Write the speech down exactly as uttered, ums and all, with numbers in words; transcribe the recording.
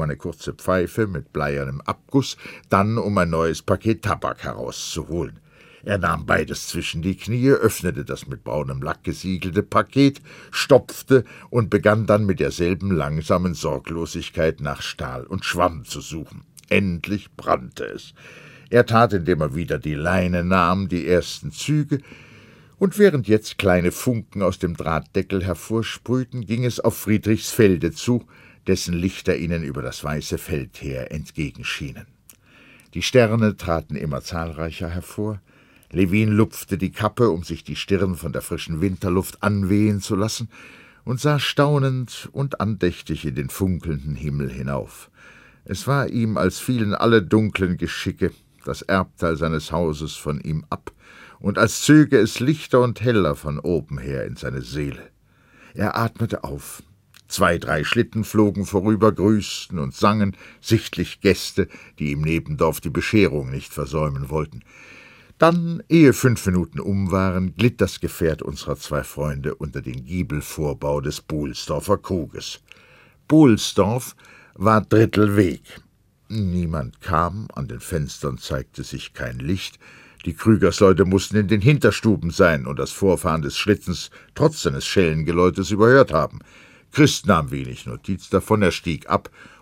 eine kurze Pfeife mit bleiernem Abguss, dann um ein neues Paket Tabak herauszuholen. Er nahm beides zwischen die Knie, öffnete das mit braunem Lack gesiegelte Paket, stopfte und begann dann mit derselben langsamen Sorglosigkeit nach Stahl und Schwamm zu suchen. Endlich brannte es. Er tat, indem er wieder die Leine nahm, die ersten Züge, und während jetzt kleine Funken aus dem Drahtdeckel hervorsprühten, ging es auf Friedrichsfelde zu, dessen Lichter ihnen über das weiße Feld her entgegenschienen. Die Sterne traten immer zahlreicher hervor. Levin lupfte die Kappe, um sich die Stirn von der frischen Winterluft anwehen zu lassen, und sah staunend und andächtig in den funkelnden Himmel hinauf. Es war ihm, als fielen alle dunklen Geschicke, das Erbteil seines Hauses, von ihm ab, und als zöge es lichter und heller von oben her in seine Seele. Er atmete auf. Zwei, drei Schlitten flogen vorüber, grüßten und sangen, sichtlich Gäste, die im Nebendorf die Bescherung nicht versäumen wollten. Dann, ehe fünf Minuten um waren, glitt das Gefährt unserer zwei Freunde unter den Giebelvorbau des Bohlsdorfer Kruges. Bohlsdorf war Drittelweg. Niemand kam, an den Fenstern zeigte sich kein Licht. Die Krügersleute mussten in den Hinterstuben sein und das Vorfahren des Schlittens trotz seines Schellengeläutes überhört haben. Christ nahm wenig Notiz davon, er stieg ab